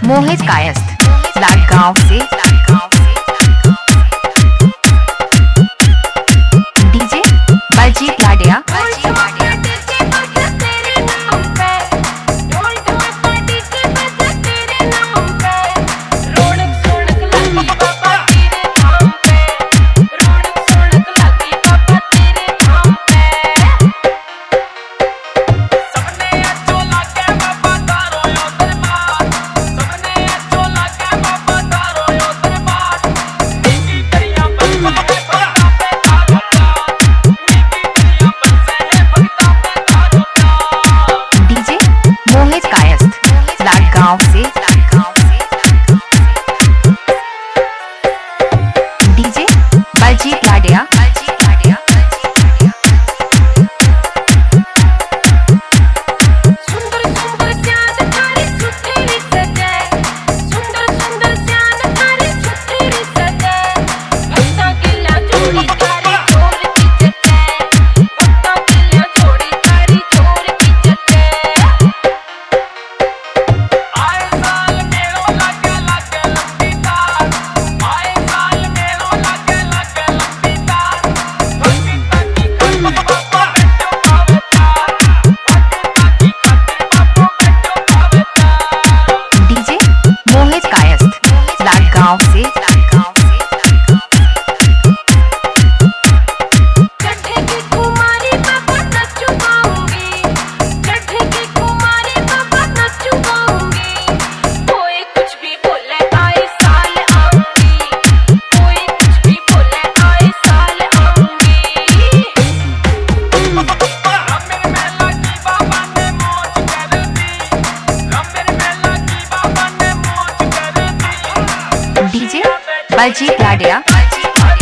मोहित कायस्थ लाडगांव से डीजे बलजीत लाडिया लाडगांव से डीजे बलजीत लाडिया लाडगांव से चढ़े की कुमारी बाबा नचू गाऊंगी, चढ़े की कुमारी बाबा नचू गाऊंगी। कोई कुछ भी बोले आए साल आऊंगी, कोई कुछ भी बोले आए साल आऊंगी। मेरे मेला की बाबा ने मौज कर दी, मेरे मेला की बाबा ने मौज कर दी। डीजे बलजीत लाडिया।